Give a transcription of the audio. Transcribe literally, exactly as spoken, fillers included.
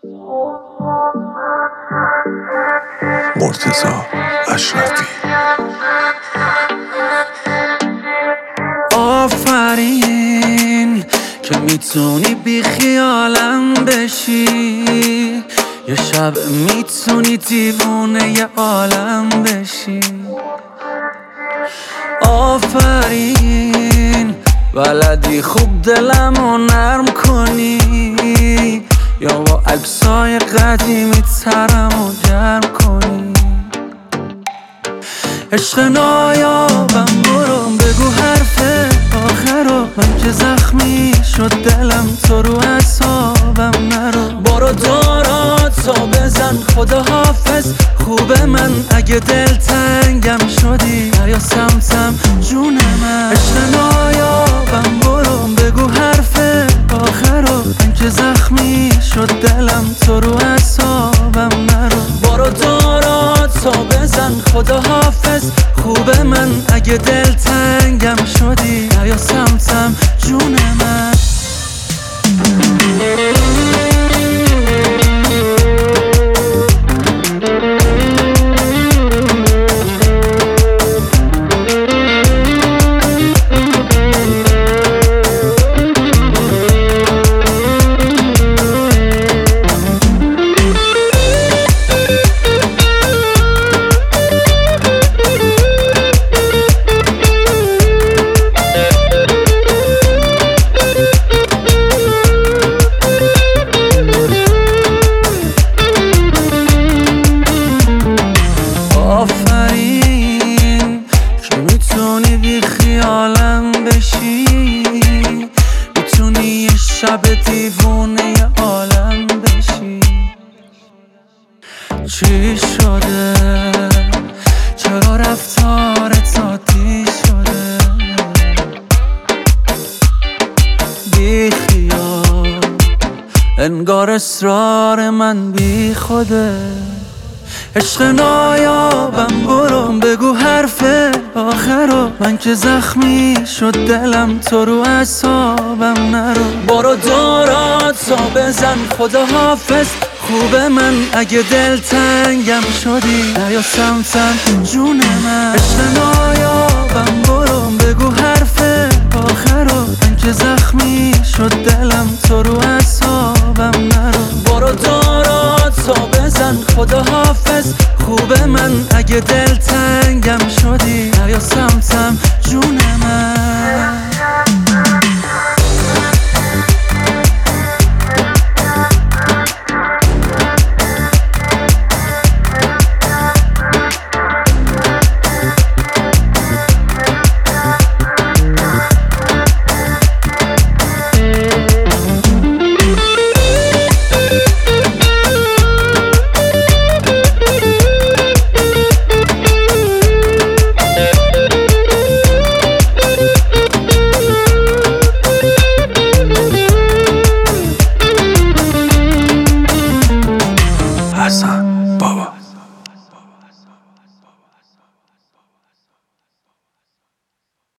مرتضی اشرفی. آفرین که میتونی بی خیالم بشی، یه شب میتونی دیوونه یه عالم بشی. آفرین بلدی خوب دلمو نرم کنی، یا با عکسای قدیمی ترمو گرم کنی. عشق نایابم برو بگو حرف آخرو، من که زخمی شد دلم تو رو اعصابم نرو. برو داراتو بزن خدا حافظ خوب من، اگه دل تنگم شدی یا سمتم جون من. عشق نایابم برو بگو حرف آخرو، من که زخمی شد دلم تو رو اعصابم نرو. برو داراتو بزن خدا حافظ خوب من، اگه دل تنگم شدی یا سمتم جون من. آفرین که میتونی بی خیالم بشی، میتونی یه شب دیوونه یه عالم بشی. چی شده؟ چرا رفتارت عادی شده؟ بی خیال انگار اصرار من بی خوده. عشق نایابم برو بگو حرف آخرو، من که زخمی شد دلم تو رو اعصابم نرو. برو داراتو بزن خدا حافظ خوب من، اگه دل تنگم شدی یا سمتم جون من. عشق نایابم برو بگو حرف آخرو، من که زخمی شد دلم تو رو اعصابم نرو. برو داراتو بزن خدا حافظ خوب من، اگه دل